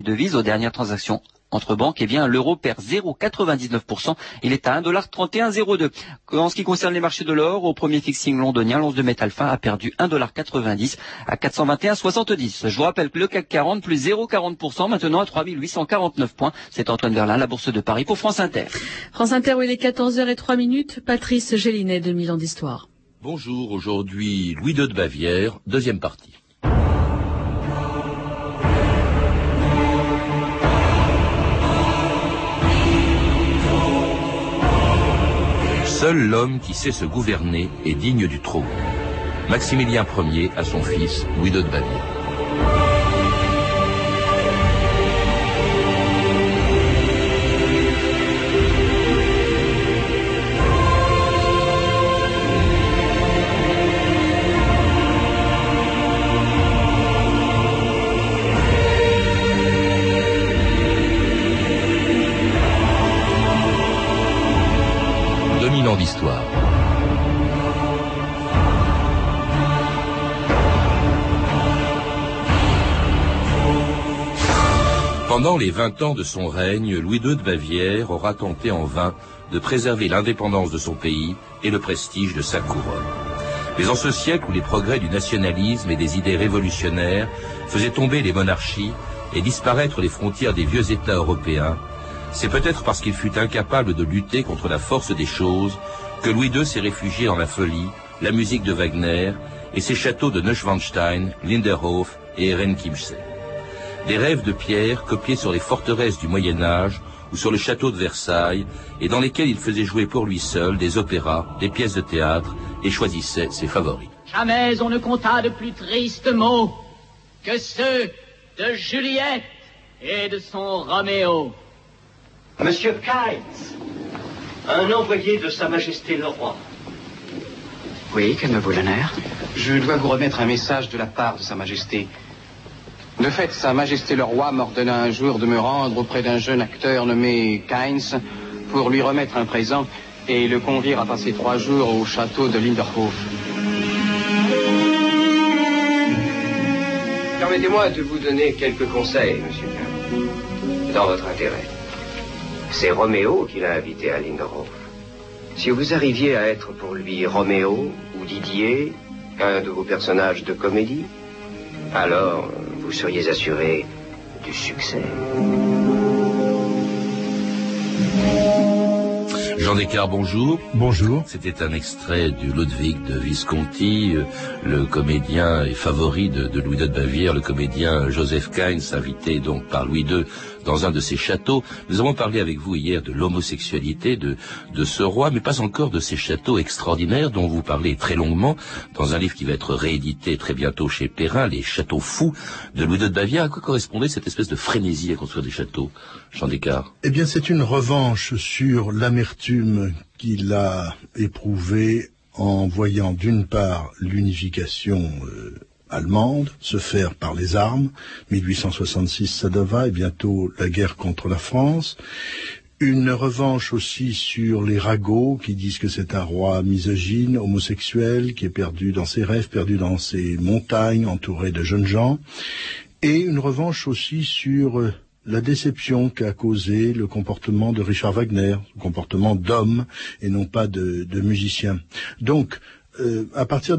devise aux dernières transactions entre banques, eh bien, l'euro perd 0,99%. Il est à 1,3102 $. En ce qui concerne les marchés de l'or, au premier fixing londonien, l'once de métal fin a perdu 1,90 $ à 421,70. Je vous rappelle que le CAC 40 plus 0,40%, maintenant à 3849 points. C'est Antoine Verlin, la Bourse de Paris pour France Inter. France Inter, où il est 14h03. Patrice Gélinet, 2000 ans d'histoire. Bonjour, aujourd'hui Louis II de Bavière, deuxième partie. Seul l'homme qui sait se gouverner est digne du trône. Maximilien Ier à son fils Louis II de Bavière. D'histoire. Pendant les 20 ans de son règne, Louis II de Bavière aura tenté en vain de préserver l'indépendance de son pays et le prestige de sa couronne. Mais en ce siècle où les progrès du nationalisme et des idées révolutionnaires faisaient tomber les monarchies et disparaître les frontières des vieux États européens, c'est peut-être parce qu'il fut incapable de lutter contre la force des choses que Louis II s'est réfugié dans la folie, la musique de Wagner et ses châteaux de Neuschwanstein, Linderhof et Ehrenchiemsee. Des rêves de pierre copiés sur les forteresses du Moyen-Âge ou sur le château de Versailles et dans lesquels il faisait jouer pour lui seul des opéras, des pièces de théâtre et choisissait ses favoris. Jamais on ne compta de plus tristes mots que ceux de Juliette et de son Roméo. Monsieur Kynes, un envoyé de Sa Majesté le Roi. Oui, que me vaut l'honneur? Je dois vous remettre un message de la part de Sa Majesté. De fait, Sa Majesté le Roi m'ordonna un jour de me rendre auprès d'un jeune acteur nommé Kynes pour lui remettre un présent et le convier à passer 3 jours au château de Linderhof. Permettez-moi de vous donner quelques conseils, monsieur Kynes, dans votre intérêt. C'est Roméo qui l'a invité à Linderhof. Si vous arriviez à être pour lui Roméo ou Didier, un de vos personnages de comédie, alors vous seriez assuré du succès. Jean Descartes, bonjour. Bonjour. C'était un extrait du Ludwig de Visconti, le comédien et favori de Louis II de Bavière, le comédien Joseph Kynes, invité donc par Louis II dans un de ses châteaux. Nous avons parlé avec vous hier de l'homosexualité de ce roi, mais pas encore de ces châteaux extraordinaires dont vous parlez très longuement dans un livre qui va être réédité très bientôt chez Perrin, Les Châteaux Fous de Louis II de Bavière. À quoi correspondait cette espèce de frénésie à construire des châteaux, Jean Descartes? Eh bien, c'est une revanche sur l'amertume qu'il a éprouvée en voyant d'une part l'unification allemande se faire par les armes, 1866 Sadova et bientôt la guerre contre la France. Une revanche aussi sur les ragots qui disent que c'est un roi misogyne, homosexuel, qui est perdu dans ses rêves, perdu dans ses montagnes, entouré de jeunes gens. Et une revanche aussi sur la déception qu'a causé le comportement de Richard Wagner, le comportement d'homme et non pas de musicien. Donc, à partir de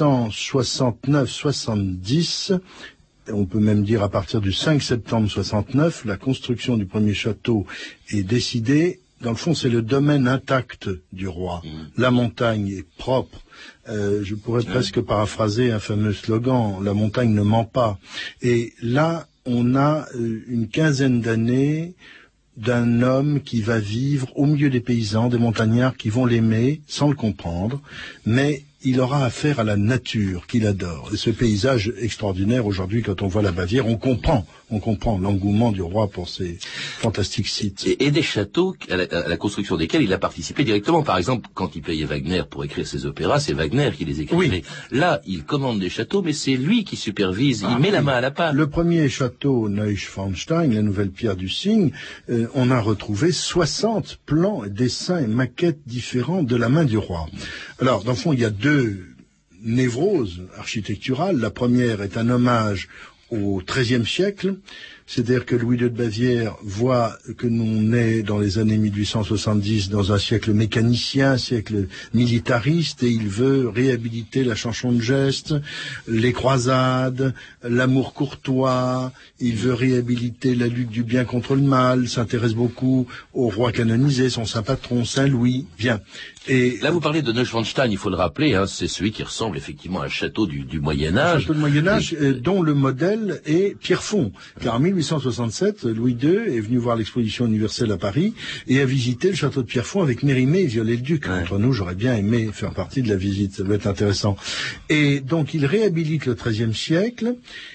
1869-70, on peut même dire à partir du 5 septembre 69, la construction du premier château est décidée. Dans le fond, c'est le domaine intact du roi. La montagne est propre. Je pourrais presque paraphraser un fameux slogan, la montagne ne ment pas. Et là, on a une quinzaine d'années d'un homme qui va vivre au milieu des paysans, des montagnards qui vont l'aimer sans le comprendre, mais il aura affaire à la nature qu'il adore. Et ce paysage extraordinaire, aujourd'hui, quand on voit la Bavière, on comprend l'engouement du roi pour ces fantastiques sites. Et des châteaux à la construction desquels il a participé directement. Par exemple, quand il payait Wagner pour écrire ses opéras, c'est Wagner qui les écrivait. Oui. Là, il commande des châteaux, mais c'est lui qui supervise, il met la main à la pâte. Le premier château, Neuschwanstein, la nouvelle pierre du cygne, on a retrouvé 60 plans, dessins et maquettes différents de la main du roi. Alors, dans le fond, il y a deux névroses architecturales. La première est un hommage au XIIIe siècle. C'est-à-dire que Louis II de Bavière voit que l'on est dans les années 1870 dans un siècle mécanicien, un siècle militariste, et il veut réhabiliter la chanson de geste, les croisades, l'amour courtois, il veut réhabiliter la lutte du bien contre le mal, s'intéresse beaucoup au roi canonisé, son saint patron, Saint-Louis, bien. Et là, vous parlez de Neuschwanstein, il faut le rappeler, hein, c'est celui qui ressemble effectivement à un château du Moyen-Âge. Un château de Moyen-Âge, dont le modèle est Pierrefonds. Car en 1867, Louis II est venu voir l'exposition universelle à Paris et a visité le château de Pierrefonds avec Mérimée et Viollet-le-Duc. Ouais. Entre nous, j'aurais bien aimé faire partie de la visite, ça doit être intéressant. Et donc, il réhabilite le XIIIe siècle,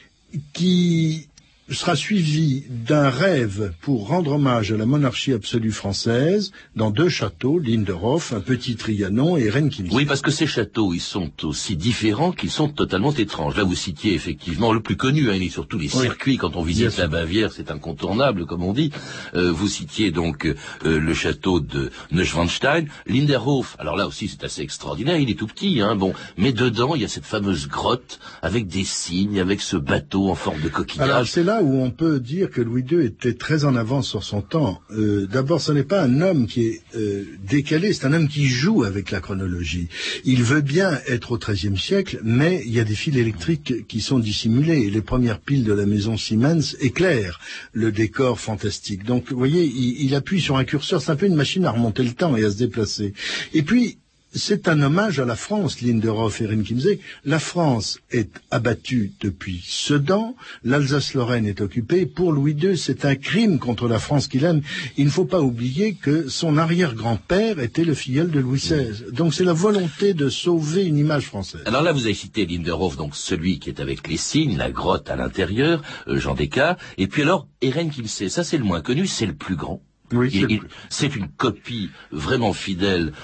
qui sera suivi d'un rêve pour rendre hommage à la monarchie absolue française dans 2 châteaux, Linderhof, un petit Trianon et Rennes-Chiemsee. Oui, parce que ces châteaux, ils sont aussi différents qu'ils sont totalement étranges. Là, vous citiez effectivement le plus connu, hein, il est sur tous les circuits. Quand on visite la Bavière, c'est incontournable, comme on dit. Vous citiez donc le château de Neuschwanstein. Linderhof, alors là aussi, c'est assez extraordinaire, il est tout petit, hein, bon, mais dedans, il y a cette fameuse grotte avec des cygnes, avec ce bateau en forme de coquillage. Alors, c'est là où on peut dire que Louis II était très en avance sur son temps. D'abord, ce n'est pas un homme qui est décalé, c'est un homme qui joue avec la chronologie. Il veut bien être au XIIIe siècle, mais il y a des fils électriques qui sont dissimulés. Et les premières piles de la maison Siemens éclairent le décor fantastique. Donc, vous voyez, il appuie sur un curseur, c'est un peu une machine à remonter le temps et à se déplacer. Et puis, c'est un hommage à la France, Linderhof et Rennes-Chiemsee. La France est abattue depuis Sedan, l'Alsace-Lorraine est occupée. Pour Louis II, c'est un crime contre la France qu'il aime. Il ne faut pas oublier que son arrière-grand-père était le filleul de Louis XVI. Donc c'est la volonté de sauver une image française. Alors là, vous avez cité Linderhof, donc celui qui est avec les cygnes, la grotte à l'intérieur, Jean Descartes. Et puis alors, Rennes-Chiemsee, ça c'est le moins connu, c'est le plus grand. Oui, c'est une copie vraiment fidèle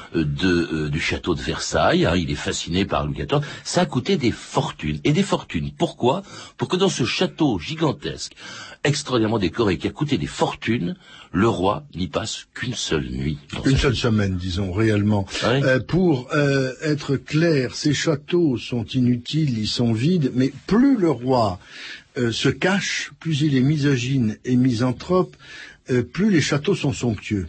du château de Versailles. Hein, il est fasciné par Louis XIV. Ça a coûté des fortunes. Et des fortunes. Pourquoi ? Pour que dans ce château gigantesque, extraordinairement décoré, qui a coûté des fortunes, le roi n'y passe qu'une seule nuit. Une seule semaine, disons, réellement. Oui. Pour être clair, ces châteaux sont inutiles, ils sont vides, mais plus le roi se cache, plus il est misogyne et misanthrope, plus les châteaux sont somptueux.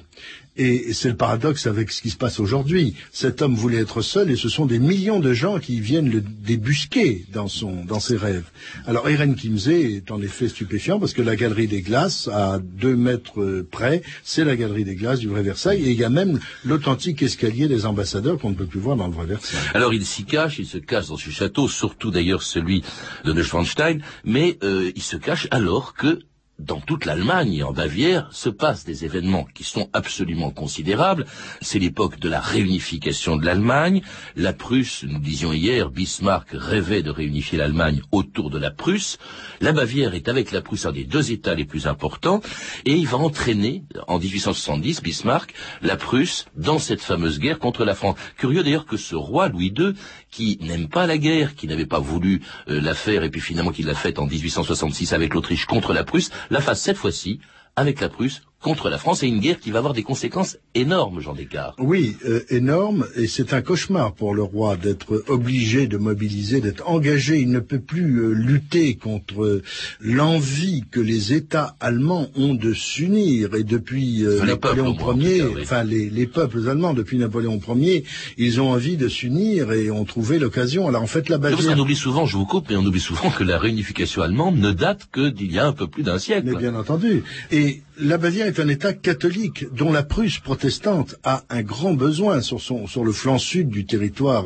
Et c'est le paradoxe avec ce qui se passe aujourd'hui. Cet homme voulait être seul et ce sont des millions de gens qui viennent le débusquer dans ses rêves. Alors Rennes-Chiemsee est en effet stupéfiant parce que la galerie des glaces, à 2 mètres près, c'est la galerie des glaces du vrai Versailles et il y a même l'authentique escalier des ambassadeurs qu'on ne peut plus voir dans le vrai Versailles. Alors il s'y cache, il se cache dans ce château, surtout d'ailleurs celui de Neuschwanstein, mais il se cache alors que dans toute l'Allemagne et en Bavière se passent des événements qui sont absolument considérables. C'est l'époque de la réunification de l'Allemagne. La Prusse, nous disions hier, Bismarck rêvait de réunifier l'Allemagne autour de la Prusse. La Bavière est avec la Prusse un des 2 États les plus importants et il va entraîner, en 1870, Bismarck, la Prusse dans cette fameuse guerre contre la France. Curieux d'ailleurs que ce roi Louis II, qui n'aime pas la guerre, qui n'avait pas voulu la faire et puis finalement qui l'a faite en 1866 avec l'Autriche contre la Prusse, la fasse cette fois-ci avec la Prusse contre la France, et une guerre qui va avoir des conséquences énormes, Jean Descartes. Oui, énormes, et c'est un cauchemar pour le roi d'être obligé de mobiliser, d'être engagé. Il ne peut plus lutter contre l'envie que les États allemands ont de s'unir, et depuis Napoléon Ier, enfin les peuples allemands, depuis Napoléon Ier, ils ont envie de s'unir et ont trouvé l'occasion. Alors en fait, la Bavière... Parce qu'on oublie souvent, je vous coupe, mais on oublie souvent que la réunification allemande ne date que d'il y a un peu plus d'un siècle. Mais bien entendu. Et la Bavière est un État catholique dont la Prusse protestante a un grand besoin sur le flanc sud du territoire,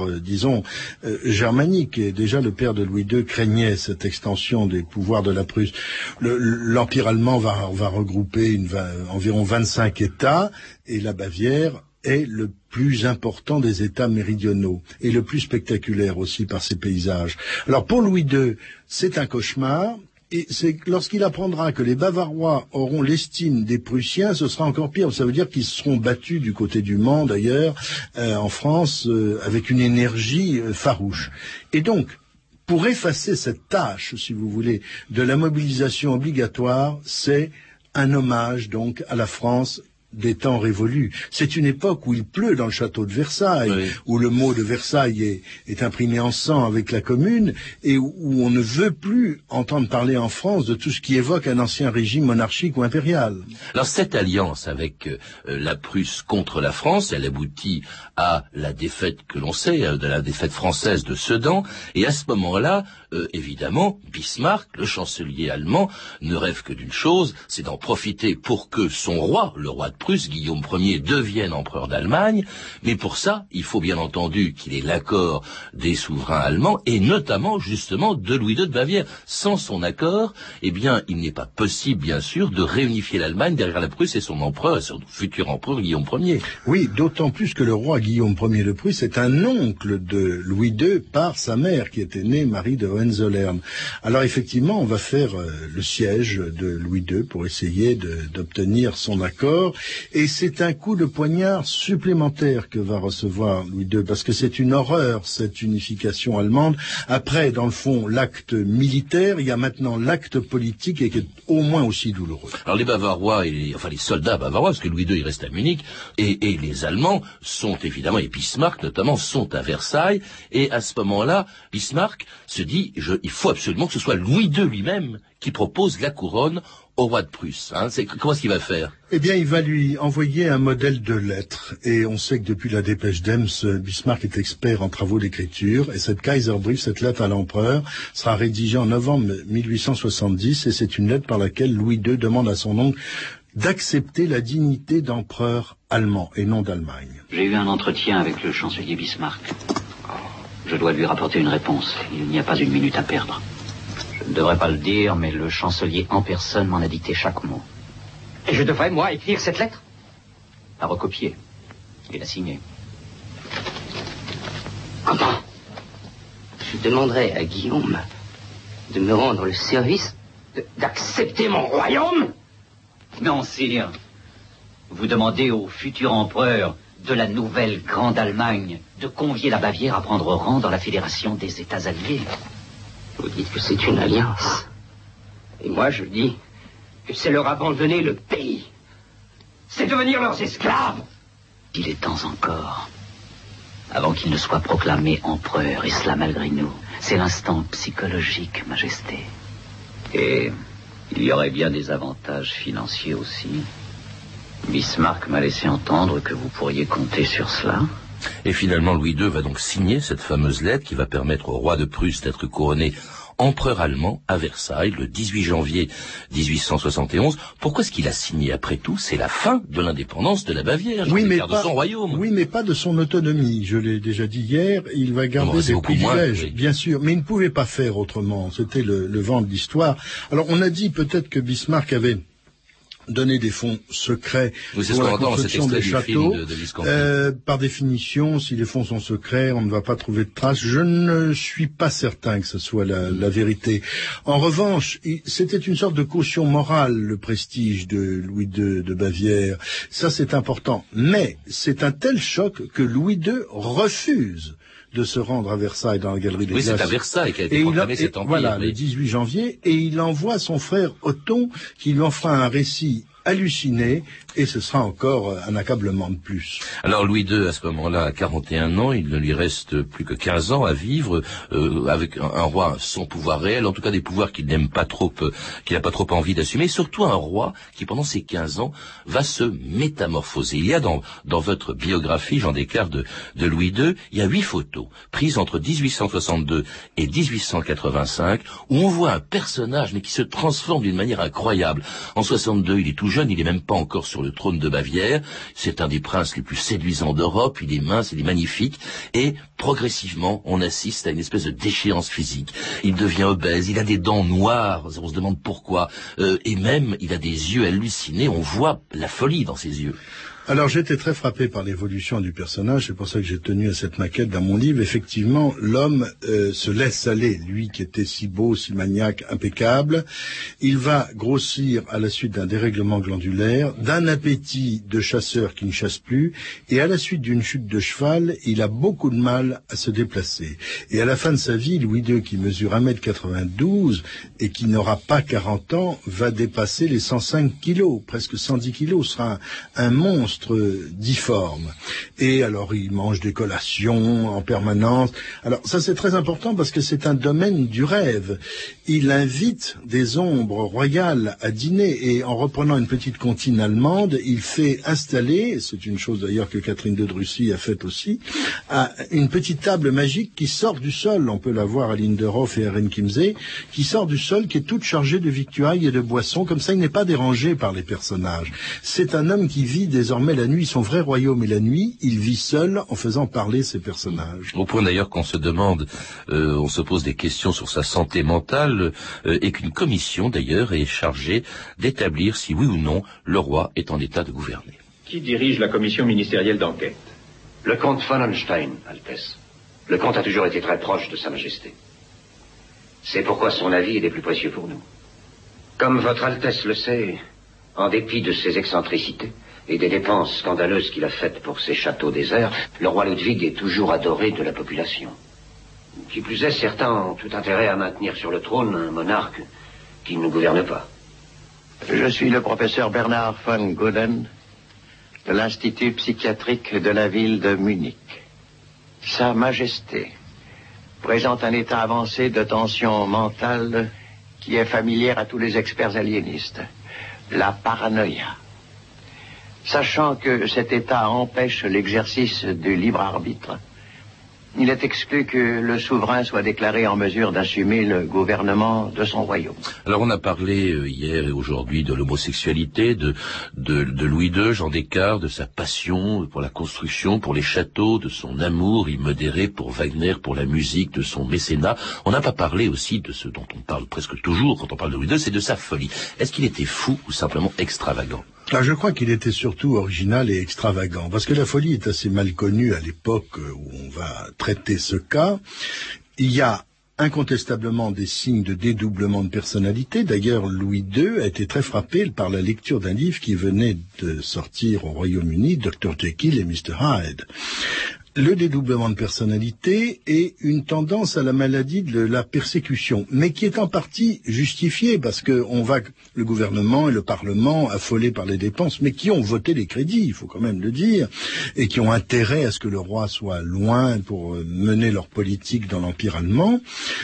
germanique. Et déjà le père de Louis II craignait cette extension des pouvoirs de la Prusse. L'Empire allemand va regrouper environ 25 États, et la Bavière est le plus important des États méridionaux et le plus spectaculaire aussi par ses paysages. Alors pour Louis II, c'est un cauchemar. Et c'est lorsqu'il apprendra que les Bavarois auront l'estime des Prussiens, ce sera encore pire. Ça veut dire qu'ils seront battus du côté du Mans, d'ailleurs, en France, avec une énergie farouche. Et donc, pour effacer cette tâche, si vous voulez, de la mobilisation obligatoire, c'est un hommage donc à la France des temps révolus. C'est une époque où il pleut dans le château de Versailles, oui, où le mot de Versailles est imprimé en sang avec la Commune, et où on ne veut plus entendre parler en France de tout ce qui évoque un ancien régime monarchique ou impérial. Alors cette alliance avec la Prusse contre la France, elle aboutit à la défaite que l'on sait, de la défaite française de Sedan, et à ce moment-là, évidemment, Bismarck, le chancelier allemand, ne rêve que d'une chose, c'est d'en profiter pour que son roi, le roi de Prusse, Guillaume Ier, devienne empereur d'Allemagne, mais pour ça, il faut bien entendu qu'il ait l'accord des souverains allemands, et notamment, justement, de Louis II de Bavière. Sans son accord, eh bien, il n'est pas possible, bien sûr, de réunifier l'Allemagne derrière la Prusse et son empereur, son futur empereur Guillaume Ier. Oui, d'autant plus que le roi Guillaume Ier de Prusse est un oncle de Louis II par sa mère, qui était née Marie de Hohenzollern. Alors effectivement, on va faire le siège de Louis II pour essayer d'obtenir son accord, et c'est un coup de poignard supplémentaire que va recevoir Louis II, parce que c'est une horreur, cette unification allemande. Après, dans le fond, l'acte militaire, il y a maintenant l'acte politique, et qui est au moins aussi douloureux. Alors les Bavarois, les soldats bavarois, parce que Louis II il reste à Munich, et les Allemands sont évidemment, et Bismarck notamment, sont à Versailles, et à ce moment-là, Bismarck se dit, il faut absolument que ce soit Louis II lui-même qui propose la couronne au roi de Prusse. Comment est-ce qu'il va faire? Eh bien, il va lui envoyer un modèle de lettre. Et on sait que depuis la dépêche d'Ems, Bismarck est expert en travaux d'écriture. Et cette Kaiserbrief, cette lettre à l'empereur, sera rédigée en novembre 1870. Et c'est une lettre par laquelle Louis II demande à son oncle d'accepter la dignité d'empereur allemand et non d'Allemagne. J'ai eu un entretien avec le chancelier Bismarck. Je dois lui rapporter une réponse. Il n'y a pas une minute à perdre. Je ne devrais pas le dire, mais le chancelier en personne m'en a dicté chaque mot. Et je devrais, moi, écrire cette lettre? La recopier et la signer. Comment? Je demanderai à Guillaume de me rendre le service d'accepter mon royaume? Non, sire. Vous demandez au futur empereur de la nouvelle Grande Allemagne de convier la Bavière à prendre rang dans la Fédération des États alliés. Vous dites que c'est une alliance. Et moi, je dis que c'est leur abandonner le pays. C'est devenir leurs esclaves. Il est temps encore. Avant qu'il ne soit proclamé empereur, et cela malgré nous. C'est l'instant psychologique, Majesté. Et il y aurait bien des avantages financiers aussi. Bismarck m'a laissé entendre que vous pourriez compter sur cela. Et finalement, Louis II va donc signer cette fameuse lettre qui va permettre au roi de Prusse d'être couronné empereur allemand à Versailles le 18 janvier 1871. Pourquoi est-ce qu'il a signé après tout? C'est la fin de l'indépendance de la Bavière, oui, mais pas, de son royaume. Oui, mais pas de son autonomie. Je l'ai déjà dit hier, il va garder des privilèges, oui, bien sûr, mais il ne pouvait pas faire autrement. C'était le vent de l'histoire. Alors on a dit peut-être que Bismarck avait donner des fonds secrets pour la construction des châteaux. Par définition, si les fonds sont secrets, on ne va pas trouver de traces. Je ne suis pas certain que ce soit la vérité. En revanche, c'était une sorte de caution morale, le prestige de Louis II de Bavière. Ça, c'est important. Mais c'est un tel choc que Louis II refuse de se rendre à Versailles dans la galerie des Glaces. Oui, c'est à Versailles qu'a été proclamé cet empire. Voilà, le 18 janvier, et il envoie son frère Othon, qui lui en fera un récit halluciné, et ce sera encore un accablement de plus. Alors Louis II, à ce moment-là, a 41 ans, il ne lui reste plus que 15 ans à vivre, avec un roi sans pouvoir réel, en tout cas des pouvoirs qu'il n'aime pas trop, qu'il n'a pas trop envie d'assumer, et surtout un roi qui, pendant ces 15 ans, va se métamorphoser. Il y a dans votre biographie, Jean Descartes, de Louis II, il y a 8 photos, prises entre 1862 et 1885, où on voit un personnage, mais qui se transforme d'une manière incroyable. En 62, il est tout jeune, il n'est même pas encore sur le trône de Bavière, c'est un des princes les plus séduisants d'Europe, il est mince, il est magnifique, et progressivement, on assiste à une espèce de déchéance physique. Il devient obèse, il a des dents noires, on se demande pourquoi, et même, il a des yeux hallucinés, on voit la folie dans ses yeux. Alors j'étais très frappé par l'évolution du personnage, c'est pour ça que j'ai tenu à cette maquette dans mon livre. Effectivement, l'homme se laisse aller, lui qui était si beau, si maniaque, impeccable. Il va grossir à la suite d'un dérèglement glandulaire, d'un appétit de chasseur qui ne chasse plus, et à la suite d'une chute de cheval, il a beaucoup de mal à se déplacer. Et à la fin de sa vie, Louis II, qui mesure 1m92 et qui n'aura pas 40 ans, va dépasser les 105 kilos, presque 110 kilos, sera un monstre difforme. Et alors, il mange des collations en permanence. Alors, ça c'est très important parce que c'est un domaine du rêve. Il invite des ombres royales à dîner, et en reprenant une petite comptine allemande, il fait installer, c'est une chose d'ailleurs que Catherine de Russie a faite aussi, une petite table magique qui sort du sol, on peut la voir à Linderhof et à Renkimsee, qui sort du sol, qui est toute chargée de victuailles et de boissons, comme ça il n'est pas dérangé par les personnages. C'est un homme qui vit désormais la nuit, son vrai royaume est la nuit, il vit seul en faisant parler ses personnages. Au point d'ailleurs qu'on se demande, on se pose des questions sur sa santé mentale, et qu'une commission d'ailleurs est chargée d'établir si oui ou non le roi est en état de gouverner. Qui dirige la commission ministérielle d'enquête? Le comte von Holstein, Altesse. Le comte a toujours été très proche de Sa Majesté. C'est pourquoi son avis est des plus précieux pour nous. Comme votre Altesse le sait, en dépit de ses excentricités et des dépenses scandaleuses qu'il a faites pour ses châteaux déserts, le roi Ludwig est toujours adoré de la population. Qui plus est, certains ont tout intérêt à maintenir sur le trône un monarque qui ne gouverne pas. Je suis le professeur Bernard von Goden de l'Institut psychiatrique de la ville de Munich. Sa Majesté présente un état avancé de tension mentale qui est familière à tous les experts aliénistes, la paranoïa. Sachant que cet état empêche l'exercice du libre arbitre, il est exclu que le souverain soit déclaré en mesure d'assumer le gouvernement de son royaume. Alors on a parlé hier et aujourd'hui de l'homosexualité, de Louis II, Jean Descartes, de sa passion pour la construction, pour les châteaux, de son amour immodéré pour Wagner, pour la musique, de son mécénat. On n'a pas parlé aussi de ce dont on parle presque toujours quand on parle de Louis II, c'est de sa folie. Est-ce qu'il était fou ou simplement extravagant? Je crois qu'il était surtout original et extravagant, parce que la folie est assez mal connue à l'époque où on va traiter ce cas. Il y a incontestablement des signes de dédoublement de personnalité. D'ailleurs, Louis II a été très frappé par la lecture d'un livre qui venait de sortir au Royaume-Uni, Dr. Jekyll et Mr. Hyde. Le dédoublement de personnalité est une tendance à la maladie de la persécution, mais qui est en partie justifiée parce que le gouvernement et le Parlement, affolés par les dépenses, mais qui ont voté les crédits, il faut quand même le dire, et qui ont intérêt à ce que le roi soit loin pour mener leur politique dans l'Empire allemand.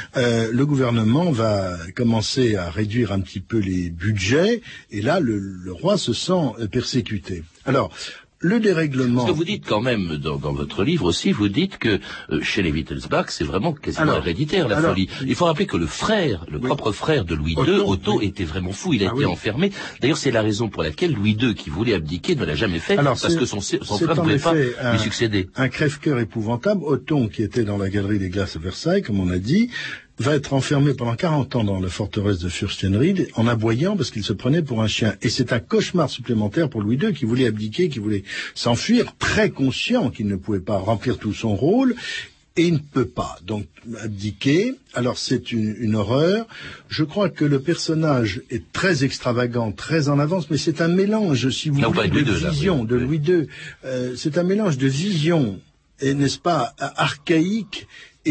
Le gouvernement va commencer à réduire un petit peu les budgets, et là, le roi se sent persécuté. Alors, le dérèglement... Ce que vous dites quand même dans votre livre aussi, vous dites que chez les Wittelsbach, c'est vraiment quasiment héréditaire la folie. Il faut rappeler que le propre frère de Louis II, Otto, était vraiment fou, il a été enfermé. D'ailleurs, c'est la raison pour laquelle Louis II, qui voulait abdiquer, ne l'a jamais fait, parce que son frère ne pouvait pas lui succéder. Un crève-cœur épouvantable. Otto, qui était dans la galerie des glaces à Versailles, comme on a dit, va être enfermé pendant 40 ans dans la forteresse de Fürstenried en aboyant parce qu'il se prenait pour un chien. Et c'est un cauchemar supplémentaire pour Louis II qui voulait abdiquer, qui voulait s'enfuir, très conscient qu'il ne pouvait pas remplir tout son rôle. Et il ne peut pas, donc, abdiquer. Alors, c'est une horreur. Je crois que le personnage est très extravagant, très en avance, mais c'est un mélange, si vous voulez, de vision de Louis II. C'est un mélange de vision, et n'est-ce pas, archaïque,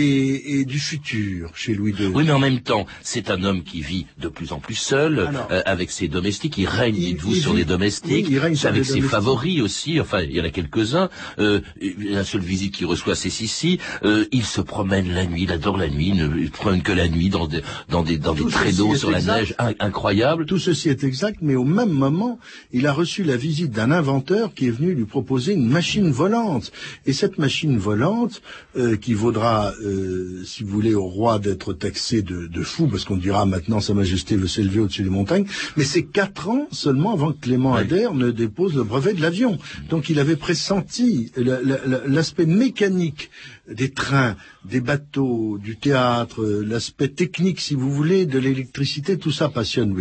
et du futur chez Louis II. Oui, mais en même temps, c'est un homme qui vit de plus en plus seul, avec ses domestiques. Il règne, dites-vous, sur les domestiques, avec ses favoris aussi. Enfin, il y en a quelques-uns. La seule visite qu'il reçoit, c'est Sissi. Il se promène la nuit, il adore la nuit. Il ne promène que la nuit dans des traîneaux sur la neige. Incroyable. Tout ceci est exact, mais au même moment, il a reçu la visite d'un inventeur qui est venu lui proposer une machine volante. Et cette machine volante, qui vaudra si vous voulez, au roi d'être taxé de fou, parce qu'on dira maintenant Sa Majesté veut s'élever au-dessus des montagnes, mais c'est 4 ans seulement avant que Clément Ader ne dépose le brevet de l'avion. Donc il avait pressenti l'aspect mécanique des trains, des bateaux, du théâtre, l'aspect technique, si vous voulez, de l'électricité, tout ça passionne Louis II.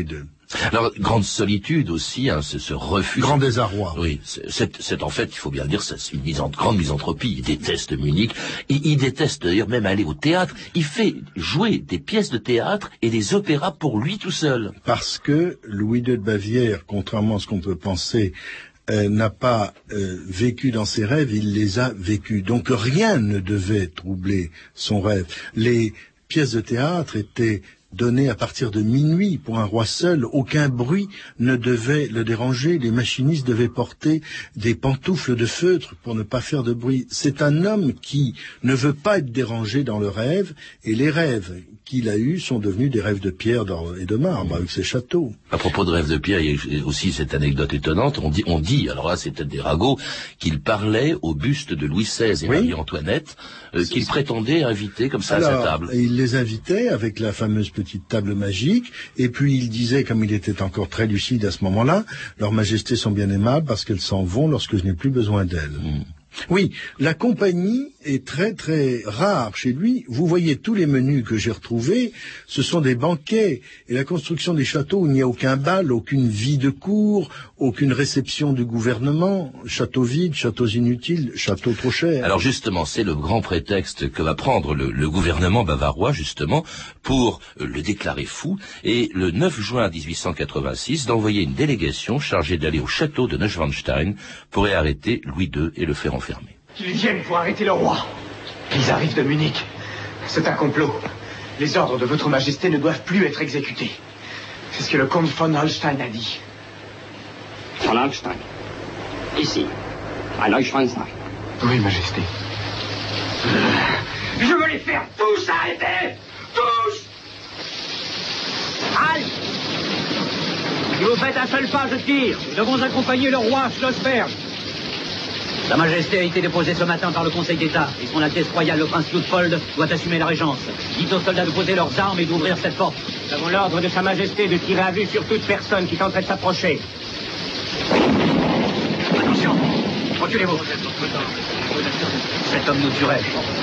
Alors, grande solitude aussi, hein, ce refus. Grand désarroi. Oui, c'est en fait, il faut bien le dire, c'est une grande misanthropie. Il déteste Munich. Il déteste d'ailleurs même aller au théâtre. Il fait jouer des pièces de théâtre et des opéras pour lui tout seul. Parce que Louis II de Bavière, contrairement à ce qu'on peut penser, n'a pas vécu dans ses rêves, il les a vécus. Donc rien ne devait troubler son rêve. Les pièces de théâtre étaient donné à partir de minuit pour un roi seul, aucun bruit ne devait le déranger, les machinistes devaient porter des pantoufles de feutre pour ne pas faire de bruit. C'est un homme qui ne veut pas être dérangé dans le rêve, et les rêves qu'il a eus sont devenus des rêves de pierre et de marbre avec ses châteaux. À propos de rêves de pierre, il y a aussi cette anecdote étonnante, on dit, alors là c'est peut-être des ragots, qu'il parlait au buste de Louis XVI et Marie-Antoinette, qu'il prétendait inviter comme ça à sa table. Il les invitait avec la fameuse petite table magique, et puis il disait, comme il était encore très lucide à ce moment-là, Leurs Majestés sont bien aimables parce qu'elles s'en vont lorsque je n'ai plus besoin d'elles. Oui, la compagnie est très très rare chez lui. Vous voyez tous les menus que j'ai retrouvés, ce sont des banquets. Et la construction des châteaux, il n'y a aucun bal, aucune vie de cour, aucune réception du gouvernement. Châteaux vides, châteaux inutiles, châteaux trop chers. Alors justement, c'est le grand prétexte que va prendre le gouvernement bavarois, justement, pour le déclarer fou. Et le 9 juin 1886, d'envoyer une délégation chargée d'aller au château de Neuschwanstein pour y arrêter Louis II et le faire enfermer. Qu'ils viennent pour arrêter le roi. Ils arrivent de Munich. C'est un complot. Les ordres de votre majesté ne doivent plus être exécutés. C'est ce que le comte von Holstein a dit. Von Holstein. Ici, à Neuschwanstein. Oui, majesté. Je veux les faire tous arrêter. Tous. Halte! Si vous faites un seul pas, je tire. Nous devons accompagner le roi Schlossberg. Sa Majesté a été déposée ce matin par le Conseil d'État, et son Altesse royale, le prince Luitpold, doit assumer la régence. Dites aux soldats de poser leurs armes et d'ouvrir cette porte. Nous avons l'ordre de Sa Majesté de tirer à vue sur toute personne qui tenterait de s'approcher. Attention, reculez-vous. Cet homme nous tuerait.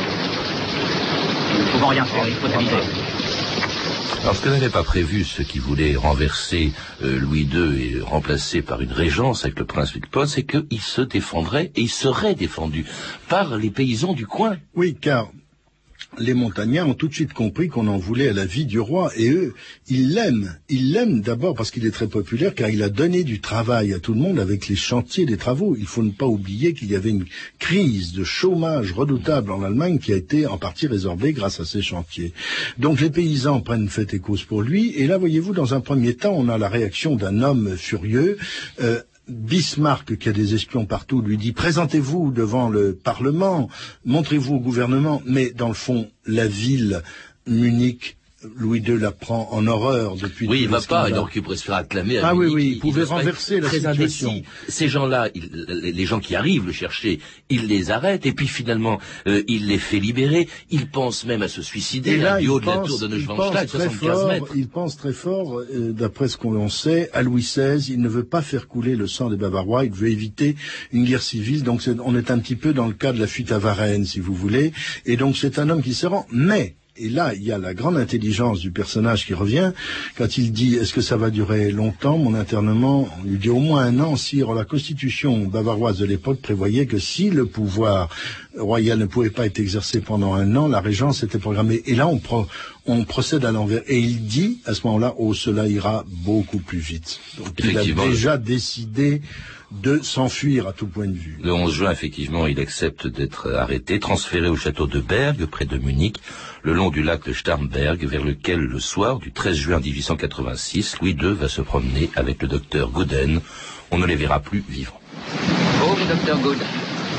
Nous ne pouvons rien faire, il faut aviser. Alors, ce que n'avait pas prévu ceux qui voulaient renverser Louis II et remplacer par une régence avec le prince Luitpold, c'est qu'il se défendrait et il serait défendu par les paysans du coin. Oui, car les montagnards ont tout de suite compris qu'on en voulait à la vie du roi, et eux, ils l'aiment. Ils l'aiment d'abord parce qu'il est très populaire, car il a donné du travail à tout le monde avec les chantiers des travaux. Il faut ne pas oublier qu'il y avait une crise de chômage redoutable en Allemagne qui a été en partie résorbée grâce à ces chantiers. Donc les paysans prennent fait et cause pour lui, et là, voyez-vous, dans un premier temps, on a la réaction d'un homme furieux. Bismarck, qui a des espions partout, lui dit « Présentez-vous devant le Parlement, montrez-vous au gouvernement ». Mais dans le fond, la ville, Munich, Louis II la prend en horreur depuis... Oui, il va pas, il aurait pu se faire acclamer à Munich. Oui, il pouvait renverser la situation. Indécis. Ces gens-là, les gens qui arrivent le chercher, il les arrête, et puis finalement, il les fait libérer. Il pense même à se suicider, là, du haut de la tour de Neuschwanstein, 75 mètres. Il pense très fort, d'après ce qu'on sait, à Louis XVI. Il ne veut pas faire couler le sang des Bavarois, il veut éviter une guerre civile. Donc on est un petit peu dans le cas de la fuite à Varennes, si vous voulez. Et donc c'est un homme qui se rend, mais... Et là, il y a la grande intelligence du personnage qui revient, quand il dit « Est-ce que ça va durer longtemps, mon internement ?» On lui dit « Au moins un an, sire. » La constitution bavaroise de l'époque prévoyait que si le pouvoir royal ne pouvait pas être exercé pendant un an, la régence était programmée. Et là, on procède à l'envers. Et il dit, à ce moment-là, « Oh, cela ira beaucoup plus vite. » Donc il a déjà décidé de s'enfuir à tout point de vue. Le 11 juin, effectivement, il accepte d'être arrêté, transféré au château de Berg, près de Munich, le long du lac de Starnberg, vers lequel, le soir du 13 juin 1886, Louis II va se promener avec le docteur Guden. On ne les verra plus vivants. Pauvre docteur Guden.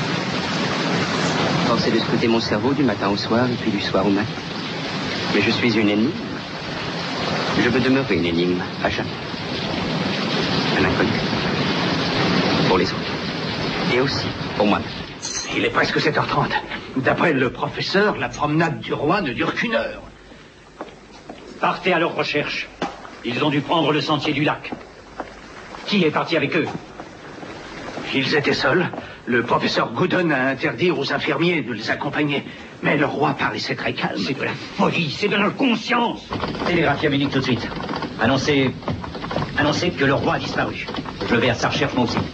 Forcé de scruter mon cerveau du matin au soir et puis du soir au matin. Mais je suis une énigme. Je veux demeurer une énigme à jamais. Un inconnu. Pour les autres. Et aussi pour moi-même. Il est presque 7h30. D'après le professeur, la promenade du roi ne dure qu'1 heure. Partez à leur recherche. Ils ont dû prendre le sentier du lac. Qui est parti avec eux? Ils étaient seuls. Le professeur Guden a interdit aux infirmiers de les accompagner. Mais le roi paraissait très calme. C'est de la folie, c'est de l'inconscience. Télégraphie à Munich tout de suite. Annoncez Annoncez que le roi a disparu. Je vais à sa recherche moi aussi.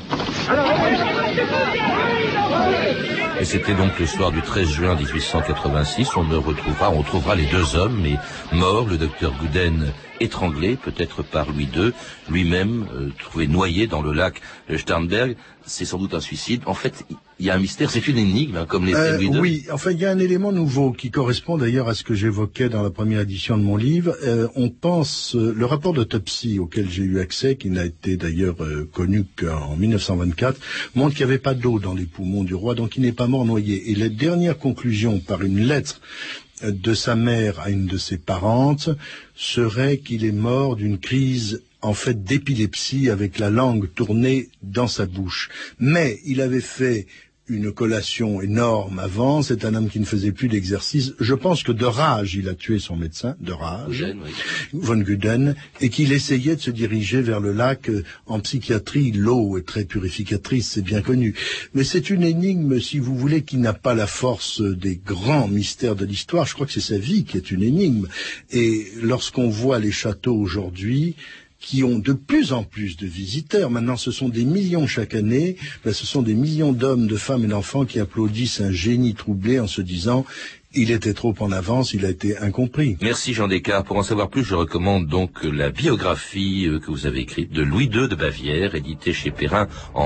Et c'était donc le soir du 13 juin 1886. On trouvera les deux hommes, mais morts, le docteur Gouden étranglé, peut-être par Louis II, lui-même trouvé noyé dans le lac Starnberg. C'est sans doute un suicide. En fait, il y a un mystère, c'est une énigme, hein, comme les Louis II. Oui, enfin, il y a un élément nouveau qui correspond d'ailleurs à ce que j'évoquais dans la première édition de mon livre. On pense, le rapport d'autopsie auquel j'ai eu accès, qui n'a été d'ailleurs connu qu'en 1924, montre qu'il n'y avait pas d'eau dans les poumons du roi, donc il n'est pas mort noyé. Et la dernière conclusion, par une lettre de sa mère à une de ses parentes, serait qu'il est mort d'une crise en fait d'épilepsie avec la langue tournée dans sa bouche. Mais il avait fait une collation énorme avant, c'est un homme qui ne faisait plus d'exercice. Je pense que de rage, il a tué son médecin, de rage, von Gouden, et qu'il essayait de se diriger vers le lac. En psychiatrie, l'eau est très purificatrice, c'est bien connu. Mais c'est une énigme, si vous voulez, qui n'a pas la force des grands mystères de l'histoire. Je crois que c'est sa vie qui est une énigme. Et lorsqu'on voit les châteaux aujourd'hui, qui ont de plus en plus de visiteurs. Maintenant, ce sont des millions chaque année. Ce sont des millions d'hommes, de femmes et d'enfants qui applaudissent un génie troublé en se disant « il était trop en avance, il a été incompris ». Merci Jean Descartes. Pour en savoir plus, je recommande donc la biographie que vous avez écrite de Louis II de Bavière, éditée chez Perrin en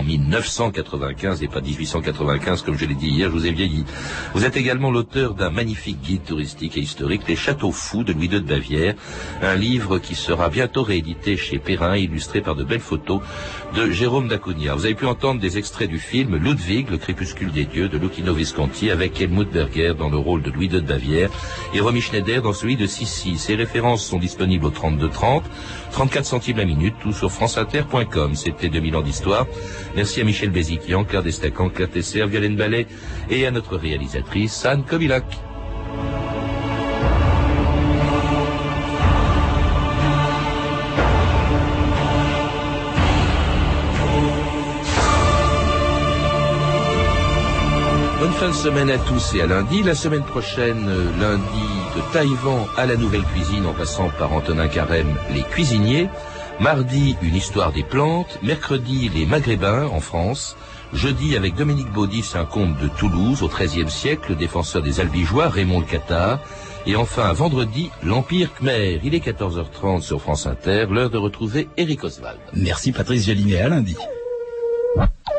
1995 et pas 1895 comme je l'ai dit hier, je vous ai vieilli. Vous êtes également l'auteur d'un magnifique guide touristique et historique, Les Châteaux Fous de Louis II de Bavière, un livre qui sera bientôt réédité chez Perrin, illustré par de belles photos de Jérôme d'Acunha. Vous avez pu entendre des extraits du film Ludwig, le crépuscule des dieux de Luchino Visconti, avec Helmut Berger dans le rôle de Louis II de Bavière et Romy Schneider dans celui de Sissi. Ces références sont disponibles au 32-30, 34 centimes la minute, tout sur franceinter.com. C'était 2000 ans d'histoire. Merci à Michel Béziquian, Claire Destacan, Claire Tesser, Violaine Ballet et à notre réalisatrice Anne Kobilac. Bonne fin de semaine à tous et à lundi. La semaine prochaine, lundi, de Taïwan à la Nouvelle Cuisine en passant par Antonin Carême, les cuisiniers. Mardi, une histoire des plantes. Mercredi, les Maghrébins en France. Jeudi, avec Dominique Baudis, un conte de Toulouse au XIIIe siècle, le défenseur des Albigeois, Raymond le Cathare. Et enfin, vendredi, l'Empire Khmer. Il est 14h30 sur France Inter, l'heure de retrouver Éric Oswald. Merci Patrice Gélinet, à lundi.